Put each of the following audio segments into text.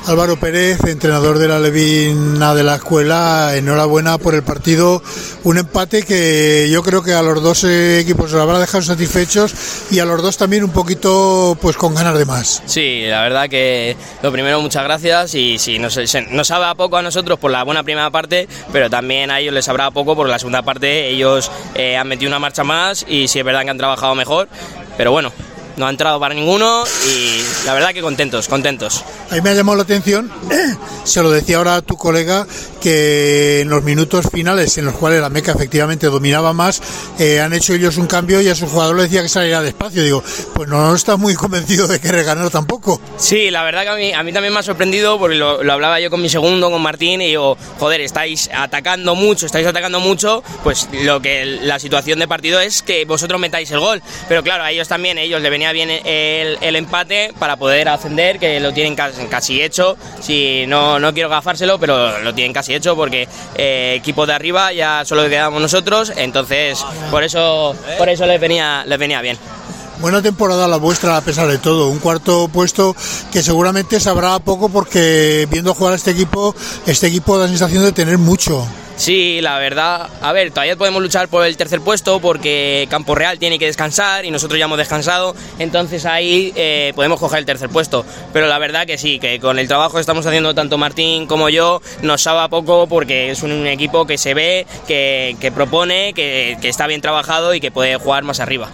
Álvaro Pérez, entrenador de la Levina de la escuela, enhorabuena por el partido, un empate que yo creo que a los dos equipos los habrá dejado satisfechos y a los dos también un poquito pues con ganas de más. Sí, la verdad que lo primero muchas gracias y sí, nos sabe a poco a nosotros por la buena primera parte, pero también a ellos les sabrá a poco por la segunda parte, ellos han metido una marcha más y sí es verdad que han trabajado mejor, pero bueno, no ha entrado para ninguno y la verdad que contentos. A mí me ha llamado la atención, se lo decía ahora a tu colega, que en los minutos finales en los cuales la Meca efectivamente dominaba más, han hecho ellos un cambio y a su jugador le decía que saliera despacio. Digo, pues no está muy convencido de querer ganar tampoco. Sí, la verdad que a mí también me ha sorprendido porque lo hablaba yo con mi segundo, con Martín, y digo, joder, estáis atacando mucho, pues la situación de partido es que vosotros metáis el gol, pero claro, a ellos les venía bien el empate para poder ascender, que lo tienen casi hecho, si no quiero gafárselo, pero lo tienen casi hecho porque equipo de arriba ya solo quedamos nosotros, entonces por eso les venía bien. Buena temporada la vuestra a pesar de todo, un cuarto puesto que seguramente sabrá poco porque viendo jugar a este equipo da la sensación de tener mucho. Sí, la verdad, a ver, todavía podemos luchar por el tercer puesto porque Campo Real tiene que descansar y nosotros ya hemos descansado, entonces ahí podemos coger el tercer puesto, pero la verdad que sí, que con el trabajo que estamos haciendo tanto Martín como yo nos sabe a poco porque es un equipo que se ve, que propone, que está bien trabajado y que puede jugar más arriba.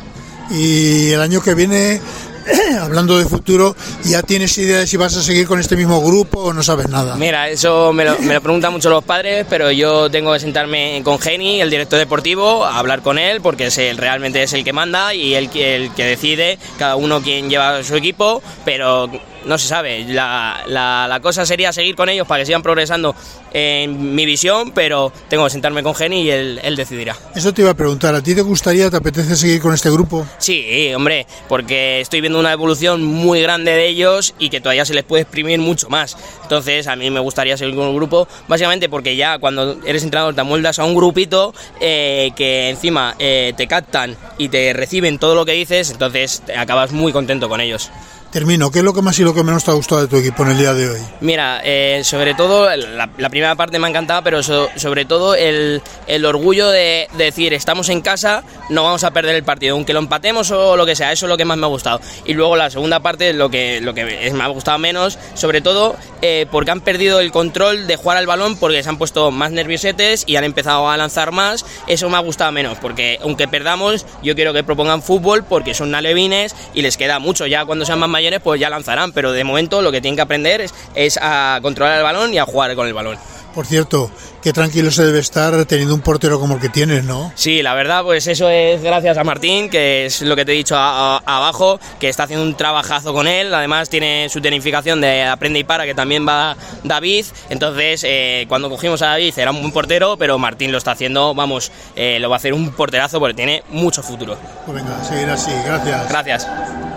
Y el año que viene, hablando de futuro, ¿ya tienes idea de si vas a seguir con este mismo grupo o no sabes nada? Mira, eso me lo preguntan mucho los padres, pero yo tengo que sentarme con Geni, el director deportivo, a hablar con él, porque realmente es el que manda y el que decide, cada uno quien lleva su equipo, pero no se sabe. La cosa sería seguir con ellos para que sigan progresando en mi visión, pero tengo que sentarme con Geni y él decidirá. Eso te iba a preguntar, ¿a ti te apetece seguir con este grupo? Sí, hombre, porque estoy viendo una evolución muy grande de ellos y que todavía se les puede exprimir mucho más. Entonces a mí me gustaría seguir con el grupo, básicamente porque ya cuando eres entrenador te amoldas a un grupito que encima te captan y te reciben todo lo que dices, entonces acabas muy contento con ellos. Termino, ¿qué es lo que más y lo que menos te ha gustado de tu equipo en el día de hoy? Mira, sobre todo, la primera parte me ha encantado, pero sobre todo el orgullo de decir, estamos en casa, no vamos a perder el partido, aunque lo empatemos o lo que sea, eso es lo que más me ha gustado. Y luego la segunda parte, lo que me ha gustado menos, sobre todo porque han perdido el control de jugar al balón, porque se han puesto más nerviosetes y han empezado a lanzar más, eso me ha gustado menos, porque aunque perdamos, yo quiero que propongan fútbol, porque son alevines y les queda mucho, ya cuando sean más mayores pues ya lanzarán, pero de momento lo que tienen que aprender es a controlar el balón y a jugar con el balón. Por cierto, qué tranquilo se debe estar teniendo un portero como el que tienes, ¿no? Sí, la verdad, pues eso es gracias a Martín, que es lo que te he dicho abajo, que está haciendo un trabajazo con él, además tiene su tecnificación de aprende y para, que también va David, entonces cuando cogimos a David era un buen portero, pero Martín lo está haciendo, lo va a hacer un porterazo porque tiene mucho futuro. Pues venga, seguir así, gracias. Gracias.